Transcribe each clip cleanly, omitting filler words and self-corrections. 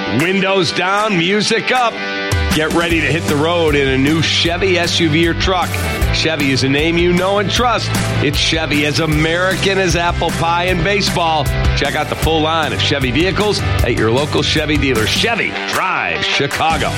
Windows down, music up. Get ready to hit the road in a new Chevy SUV or truck. Chevy is a name you know and trust. It's Chevy, as American as apple pie and baseball. Check out the full line of Chevy vehicles at your local Chevy dealer. Chevy, drive Chicago.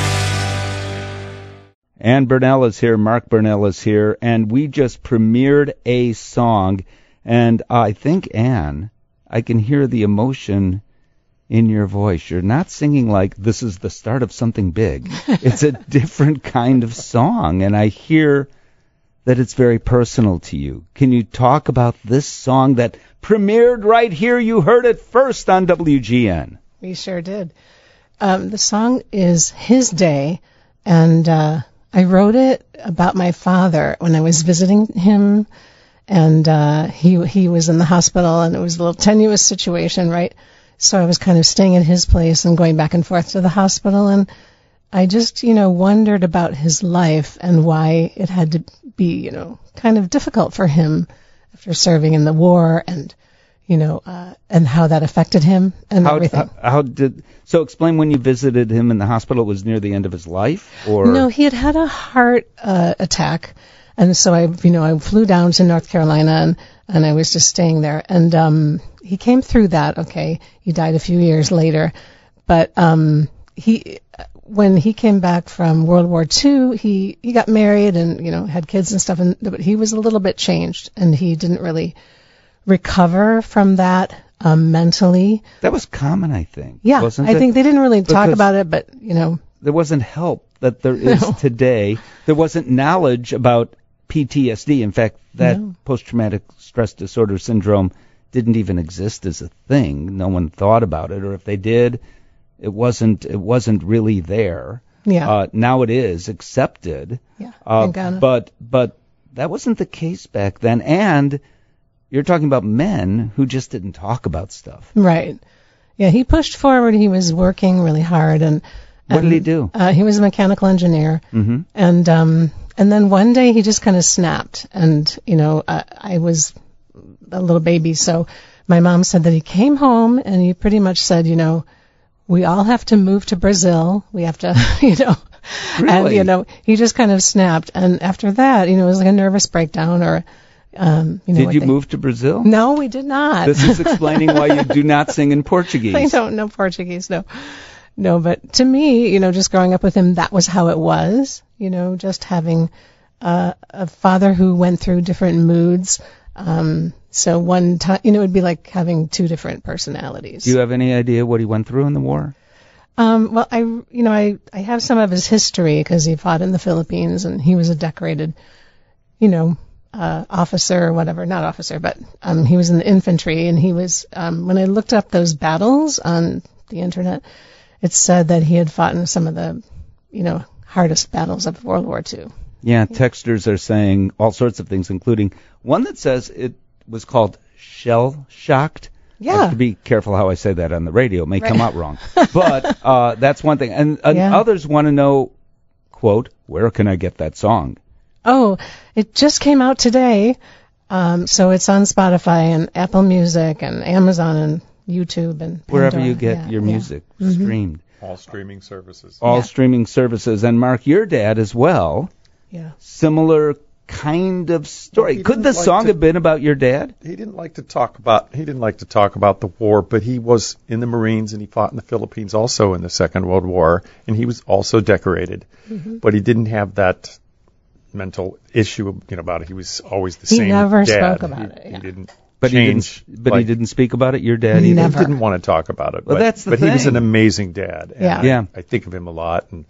Ann Burnell is here, Mark Burnell is here, and we just premiered a song. And I think, Ann, I can hear the emotion in your voice. You're not singing like this is the start of something big. It's a different kind of song, and I hear that it's very personal to you. Can you talk about this song that premiered right here? You heard it first on WGN. We sure did. The song is His Day, and I wrote it about my father when I was visiting him, and he was in the hospital, and it was a little tenuous situation, right? So I was kind of staying at his place and going back and forth to the hospital, and I just, wondered about his life and why it had to be, kind of difficult for him after serving in the war, and, and how that affected him and everything. So explain, when you visited him in the hospital, it was near the end of his life, or? No, he had a heart attack, and so I flew down to North Carolina, and I was just staying there, and he came through that. Okay, he died a few years later, but when he came back from World War II, he got married and had kids and stuff, but he was a little bit changed, and he didn't really recover from that mentally. That was common, I think. Yeah, wasn't I it? think they didn't really talk about it, but there wasn't help that there is today. There wasn't knowledge about PTSD. In fact, that post-traumatic stress disorder syndrome didn't even exist as a thing. No one thought about it, or if they did, it wasn't really there. Yeah. Now it is accepted. Yeah. But that wasn't the case back then. And you're talking about men who just didn't talk about stuff. Right. Yeah, he pushed forward. He was working really hard, and what did he do? He was a mechanical engineer, mm-hmm. And then one day he just kind of snapped, and I was a little baby, so my mom said that he came home and he pretty much said, we all have to move to Brazil. We have to, Really? And he just kind of snapped, and after that, it was like a nervous breakdown, or Did you move to Brazil? No, we did not. This is explaining why you do not sing in Portuguese. I don't know Portuguese, no. No, but to me, just growing up with him, that was how it was. Just having a father who went through different moods. So one time, it would be like having two different personalities. Do you have any idea what he went through in the war? Well, I have some of his history because he fought in the Philippines, and he was a decorated, officer or whatever, not officer, but he was in the infantry, and he was, when I looked up those battles on the internet, it said that he had fought in some of the, hardest battles of World War II. Yeah, texters are saying all sorts of things, including one that says it was called shell-shocked. Yeah. I have to be careful how I say that on the radio. It may come out wrong. But that's one thing. And others want to know, quote, where can I get that song? Oh, it just came out today. So it's on Spotify and Apple Music and Amazon and YouTube and Pandora. Wherever you get your music streamed. All streaming services. All streaming services. And Mark, your dad as well. Yeah. Similar kind of story. Well, could the song have been about your dad? He didn't like to talk about the war, but he was in the Marines and he fought in the Philippines also in the Second World War, and he was also decorated. Mm-hmm. But he didn't have that mental issue about it. He was always the same. He never dad. spoke about it. Yeah. He didn't But change. He didn't speak about it. Your dad He either. didn't want to talk about it. Well, that's the thing. He was an amazing dad. And I think of him a lot, and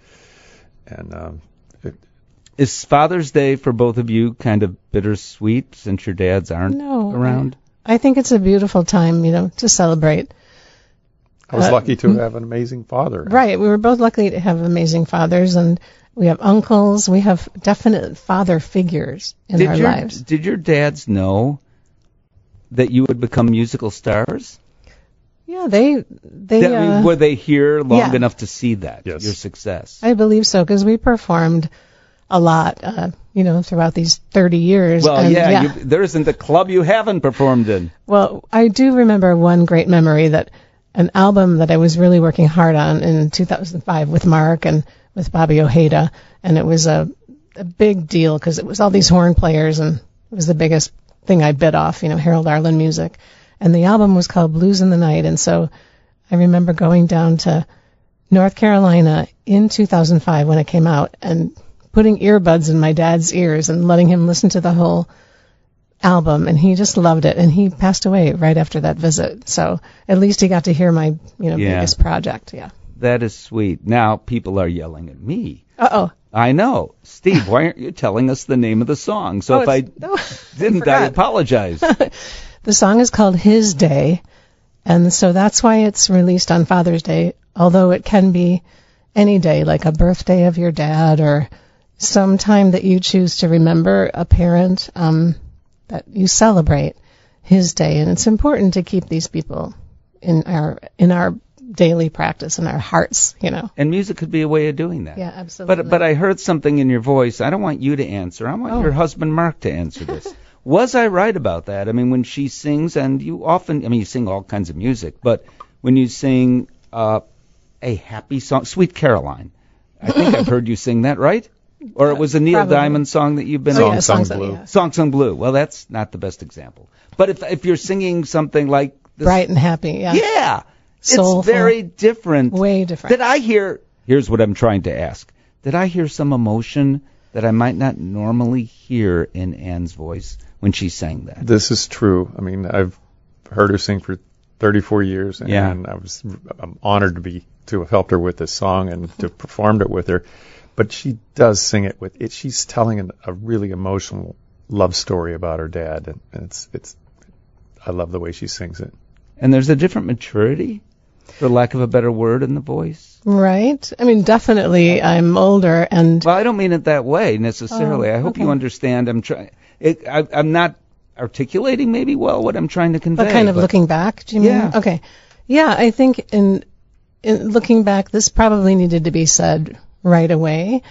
is Father's Day for both of you kind of bittersweet since your dads aren't around? I think it's a beautiful time, to celebrate. I was lucky to have an amazing father. Right. We were both lucky to have amazing fathers, and we have uncles. We have definite father figures in our lives. Did your dads know that you would become musical stars? Yeah, they were they here long enough to see that, your success? I believe so, because we performed a lot, throughout these 30 years. Well, there isn't a club you haven't performed in. Well, I do remember one great memory that an album that I was really working hard on in 2005 with Mark and with Bobby Ojeda, and it was a big deal because it was all these horn players, and it was the biggest thing I bit off, Harold Arlen music. And the album was called Blues in the Night, and so I remember going down to North Carolina in 2005 when it came out and putting earbuds in my dad's ears and letting him listen to the whole album, and he just loved it, and he passed away right after that visit. So at least he got to hear my biggest project. Yeah. That is sweet. Now people are yelling at me. Uh-oh. I know. Steve, why aren't you telling us the name of the song? So didn't, I apologize. The song is called His Day, and so that's why it's released on Father's Day, although it can be any day, like a birthday of your dad or some time that you choose to remember a parent, that you celebrate his day. And it's important to keep these people in our daily practice, in our hearts, And music could be a way of doing that. Yeah, absolutely. But I heard something in your voice. I don't want you to answer. I want your husband, Mark, to answer this. Was I right about that? I mean, when she sings, and you often, you sing all kinds of music, but when you sing a happy song, Sweet Caroline, I think I've heard you sing that, right? Or it was a Neil Probably. Diamond song that you've been on? Song Blue. Yeah. Song Sung Blue. Well, that's not the best example. But if you're singing something like this, Bright and happy, yeah. Yeah. Soulful. It's very different. Way different. Did I hear, here's what I'm trying to ask. Did I hear some emotion that I might not normally hear in Ann's voice when she sang that? This is true. I mean, I've heard her sing for 34 years, and I'm honored to have helped her with this song and to have performed it with her. But she does sing it with it. She's telling a really emotional love story about her dad, and it's. I love the way she sings it. And there's a different maturity, for lack of a better word, in the voice. Right. I mean, definitely I'm older, and Well, I don't mean it that way necessarily. I hope you understand. I'm not articulating maybe well what I'm trying to convey. but kind of looking back, do you mean? Yeah. Okay. Yeah, I think in looking back, this probably needed to be said right away,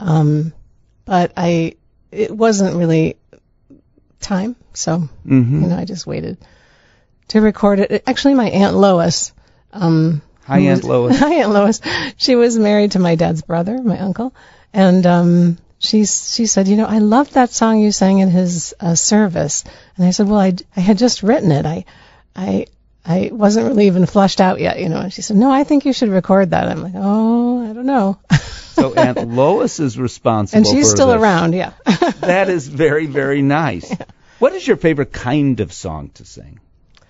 but it wasn't really time, so I just waited to record it. Actually, my Aunt Lois. Hi, Aunt Lois. Hi, Aunt Lois. She was married to my dad's brother, my uncle, and she said, I loved that song you sang in his service. And I said, well, I had just written it. I wasn't really even fleshed out yet, And she said, no, I think you should record that. I'm like, oh, I don't know. So Aunt Lois is responsible and she's for still this. around, yeah. That is very, very nice. Yeah. What is your favorite kind of song to sing?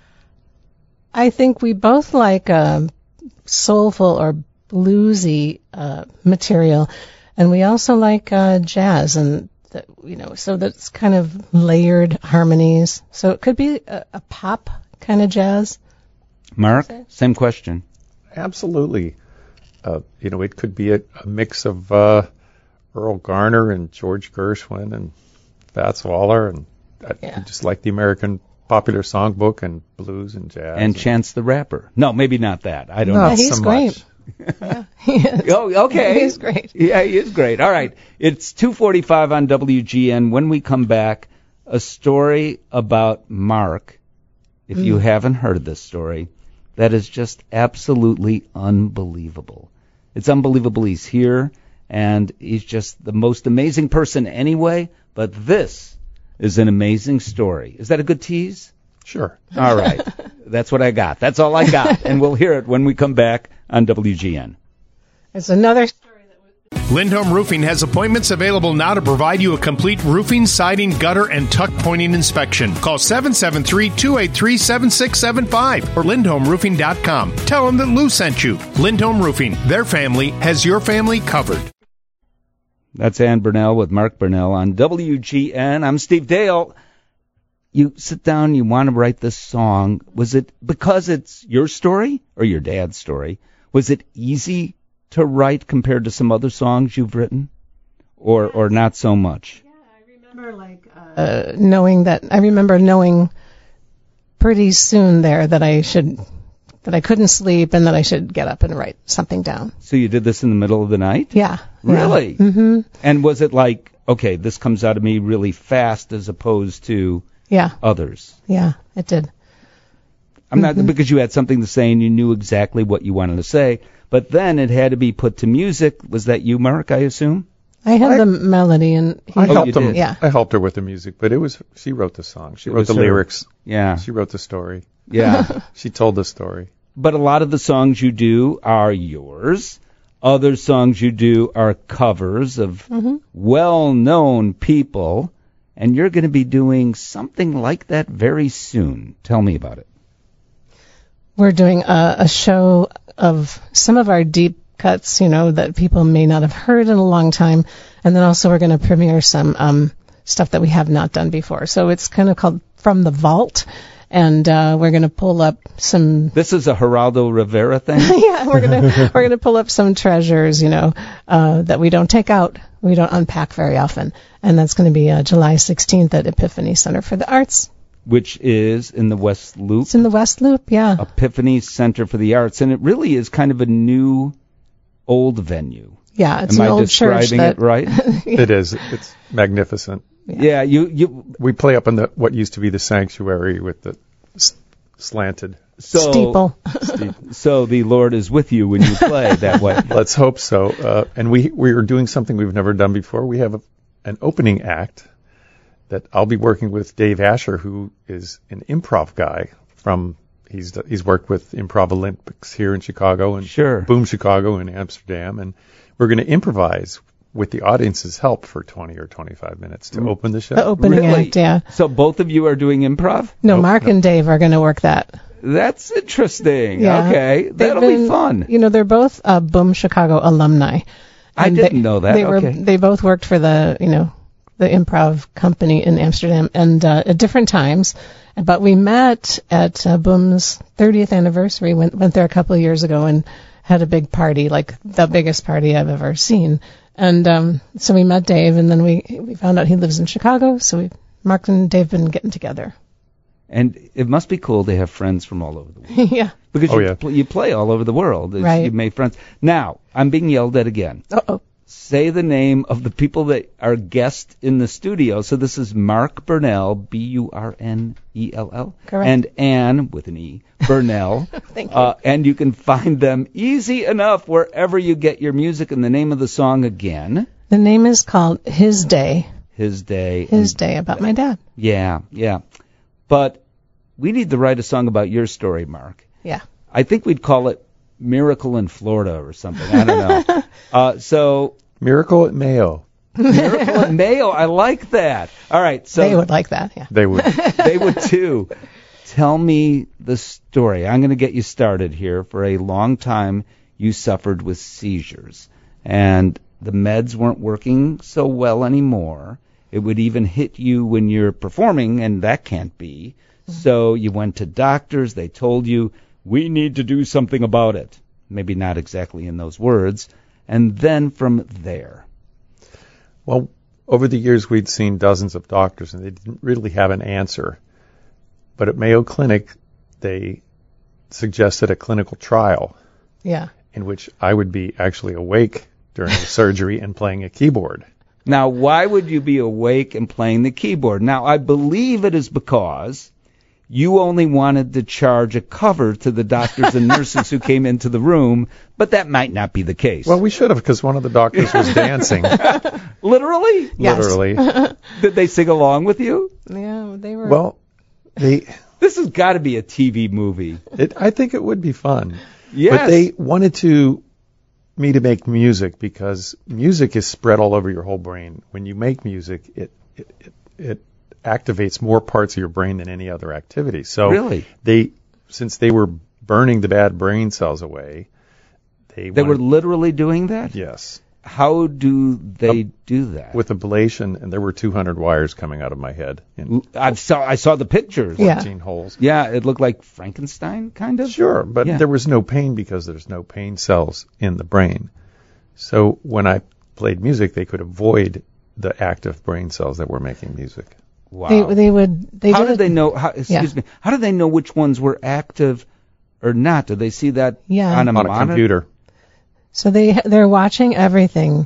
I think we both like soulful or bluesy material, and we also like jazz, and so that's kind of layered harmonies. So it could be a pop kind of jazz. Mark, same question. Absolutely. It could be a mix of Earl Garner and George Gershwin and Fats Waller, and I just like the American popular songbook and blues and jazz. And Chance the Rapper. No, maybe not that. I don't know. Yeah, he's so great. Yeah, he is. Oh, okay. He's great. Yeah, he is great. All right. It's 2:45 on WGN. When we come back, a story about Mark. If you haven't heard this story, that is just absolutely unbelievable. It's unbelievable he's here, and he's just the most amazing person anyway, but this is an amazing story. Is that a good tease? Sure. All right. That's what I got. That's all I got. And we'll hear it when we come back on WGN. It's another story that Lindholm Roofing has appointments available now to provide you a complete roofing, siding, gutter, and tuck pointing inspection. Call 773-283-7675 or lindholmroofing.com. Tell them that Lou sent you. Lindholm Roofing. Their family has your family covered. That's Ann Burnell with Mark Burnell on WGN. I'm Steve Dale. You sit down, you want to write this song. Was it because it's your story or your dad's story? Was it easy to write compared to some other songs you've written, or not so much? Yeah, I remember knowing pretty soon there that I couldn't sleep and that I should get up and write something down. So you did this in the middle of the night? Yeah. Really? Yeah. Mm-hmm. And was it like, okay, this comes out of me really fast as opposed to others? Yeah, it did. I'm not because you had something to say and you knew exactly what you wanted to say, but then it had to be put to music. Was that you, Mark, I assume? I had the melody, and I helped him. Yeah. I helped her with the music, but she wrote the song. She wrote the her. lyrics. Yeah. She wrote the story. Yeah. She told the story. But a lot of the songs you do are yours. Other songs you do are covers of well-known people, and you're going to be doing something like that very soon. Tell me about it. We're doing a show of some of our deep cuts, that people may not have heard in a long time, and then also we're going to premiere some stuff that we have not done before. So it's kind of called From the Vault, and we're going to pull up some. This is a Geraldo Rivera thing. Yeah, we're gonna pull up some treasures, that we don't take out, we don't unpack very often, and that's going to be July 16th at Epiphany Center for the Arts. Which is in the West Loop. It's in the West Loop, yeah. Epiphany Center for the Arts, and it really is kind of a new, old venue. Yeah, it's Am an I old church. describing it right? It is. It's magnificent. Yeah, you We play up in what used to be the sanctuary with the slanted Steeple. So the Lord is with you when you play that way. Let's hope so. And we are doing something we've never done before. We have an opening act that I'll be working with Dave Asher, who is an improv guy he's worked with Improv Olympics here in Chicago and Sure. Boom Chicago in Amsterdam, and we're going to improvise with the audience's help for 20 or 25 minutes to open the show. The opening Really? act, yeah. So both of you are doing improv? No, Mark and Dave are going to work that. That's interesting. Yeah. Okay, They've that'll been- be fun. They're both Boom Chicago alumni. I And didn't know that. Okay. They both worked for the improv company in Amsterdam, and at different times. But we met at Boom's 30th anniversary. Went there a couple of years ago and had a big party, like the biggest party I've ever seen. And so we met Dave, and then we found out he lives in Chicago. So Mark and Dave been getting together. And it must be cool to have friends from all over the world. Yeah. Because Oh, yeah. you play all over the world. Right. You've made friends. Now, I'm being yelled at again. Uh-oh. Say the name of the people that are guests in the studio. So this is Mark Burnell, Burnell, Correct. and Ann, with an E, Burnell. Thank you. And you can find them easy enough wherever you get your music. And the name of the song again, The name is called His Day. His Day. His Day, about my dad. Yeah. But we need to write a song about your story, Mark. Yeah. I think we'd call it Miracle in Florida or something. I don't know. So Miracle at Mayo. Miracle in Mayo, I like that. All right, so They would like that, yeah. They would. they would too. Tell me the story. I'm going to get you started here. For a long time, you suffered with seizures, and the meds weren't working so well anymore. It would even hit you when you're performing, and that can't be. So you went to doctors. They told you, we need to do something about it. Maybe not exactly in those words. And then from there. Well, over the years, we'd seen dozens of doctors, and they didn't really have an answer. But at Mayo Clinic, they suggested a clinical trial Yeah. in which I would be actually awake during the surgery and playing a keyboard. Now, why would you be awake and playing the keyboard? Now, I believe it is because you only wanted to charge a cover to the doctors and nurses who came into the room, but that might not be the case. Well, we should have, because one of the doctors was dancing. Literally? Yes. Literally. Did they sing along with you? Yeah, they were. Well, This has got to be a TV movie. I think it would be fun. Yes. But they wanted me to make music because music is spread all over your whole brain. When you make music, it activates more parts of your brain than any other activity. So Really? since they were burning the bad brain cells away, They were literally doing that? yes, How do they do that? with ablation, and there were 200 wires coming out of my head in I saw the pictures. Yeah. 14 holes. Yeah, it looked like Frankenstein, kind of. Sure, but Yeah. there was no pain because there's no pain cells in the brain. So when I played music, they could avoid the active brain cells that were making music. Wow. They How did did they it- know? Excuse me. How did they know which ones were active or not? Do they see that Yeah. on a On a monitor? computer. So they're watching everything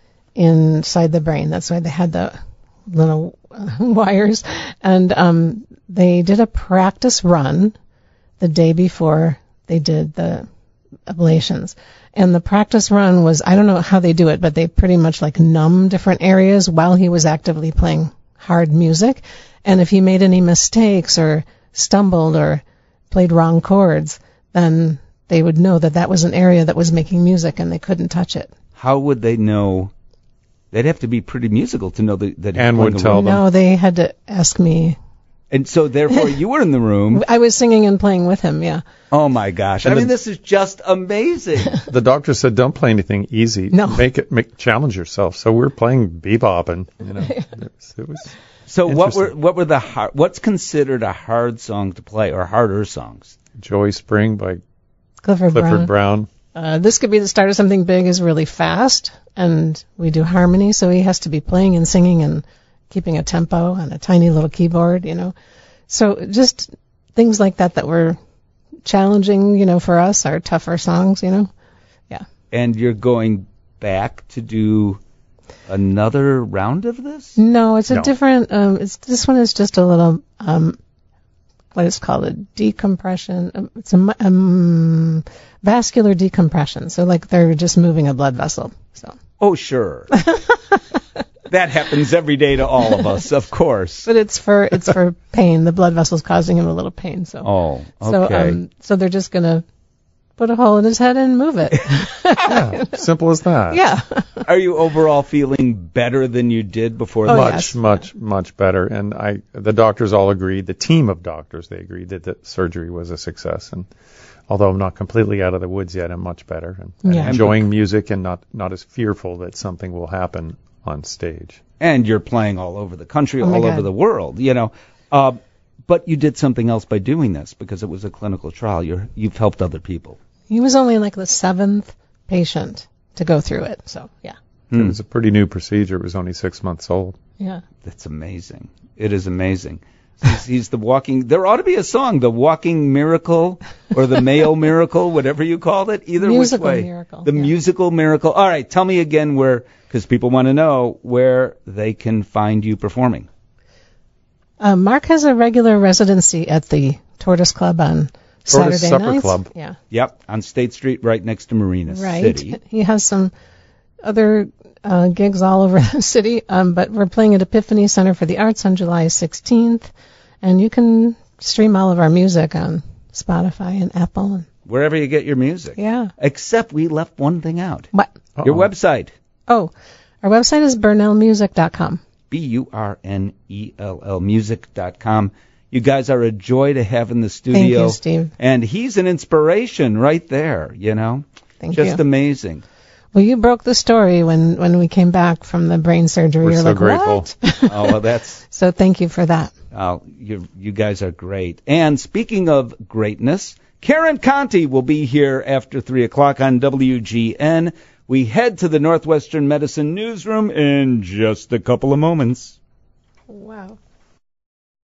inside the brain. That's why they had the little wires. And they did a practice run the day before they did the ablations. And the practice run was, I don't know how they do it, but they pretty much like numb different areas while he was actively playing hard music. And if he made any mistakes or stumbled or played wrong chords, then they would know that that was an area that was making music and they couldn't touch it. How would they know? They'd have to be pretty musical to know that. Anne would tell them. No, they had to ask me. And so, therefore, you were in the room. I was singing and playing with him, yeah. Oh, my gosh. I mean, this is just amazing. The doctor said, don't play anything easy. No. Challenge yourself. So we're playing bebop, and, it was So what's considered a hard song to play, or harder songs? Joy Spring by Clifford Brown. This Could Be the Start of Something Big is really fast, and we do harmony, so he has to be playing and singing and keeping a tempo on a tiny little keyboard, So just things like that were challenging, for us, our tougher songs, Yeah. And you're going back to do another round of this? No, it's a different, this one is just a little, what is called a decompression. It's a vascular decompression. So like they're just moving a blood vessel. So. Oh, sure. That happens every day to all of us, of course. But it's for pain. The blood vessel's causing him a little pain. So. Oh, okay. So they're just gonna put a hole in his head and move it. Yeah, simple as that. Yeah. Are you overall feeling better than you did before? Much better. And the doctors all agreed. The team of doctors, they agreed that the surgery was a success. And although I'm not completely out of the woods yet, I'm much better and enjoying music and not as fearful that something will happen on stage. And you're playing all over the country, all over the world, But you did something else by doing this because it was a clinical trial. You've helped other people. He was only like the 7th patient to go through it, so yeah. It was a pretty new procedure. It was only 6 months old. Yeah. That's amazing. It is amazing. He's the walking. There ought to be a song, the Walking Miracle or the Mayo Miracle, whatever you called it. Either musical which way. Miracle. The musical miracle. All right, tell me again because people want to know where they can find you performing. Mark has a regular residency at the Tortoise Club on Saturday Supper nights. Club. Yeah. Yep, on State Street, right next to Marina City. Right. He has some other gigs all over the city, but we're playing at Epiphany Center for the Arts on July 16th, and you can stream all of our music on Spotify and Apple. Wherever you get your music. Yeah. Except we left one thing out. What? Your website. Oh, our website is burnellmusic.com. BURNELL music.com. You guys are a joy to have in the studio. Thank you, Steve. And he's an inspiration right there, Thank you. Just amazing. Well, you broke the story when we came back from the brain surgery. We're You're so like, grateful. what? Oh, well, that's... So thank you for that. Oh, you guys are great. And speaking of greatness, Karen Conti will be here after 3 o'clock on WGN. We head to the Northwestern Medicine newsroom in just a couple of moments.